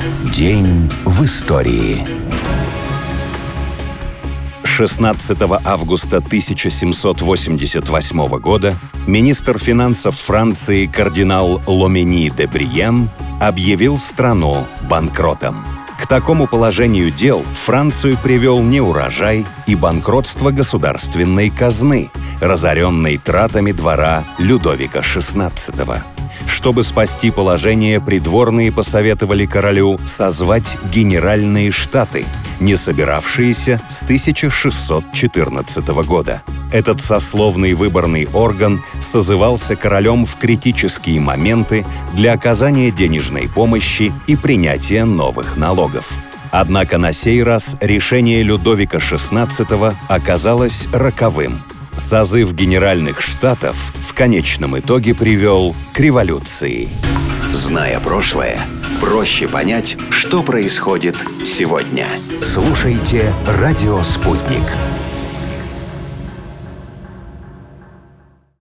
День в истории. 16 августа 1788 года министр финансов Франции кардинал Ломени де Бриен объявил страну банкротом. К такому положению дел Францию привел неурожай и банкротство государственной казны, разоренной тратами двора Людовика XVI. Чтобы спасти положение, придворные посоветовали королю созвать Генеральные Штаты, не собиравшиеся с 1614 года. Этот сословный выборный орган созывался королем в критические моменты для оказания денежной помощи и принятия новых налогов. Однако на сей раз решение Людовика XVI оказалось роковым. Созыв Генеральных Штатов в конечном итоге привел к революции. Зная прошлое, проще понять, что происходит сегодня. Слушайте «Радио Спутник».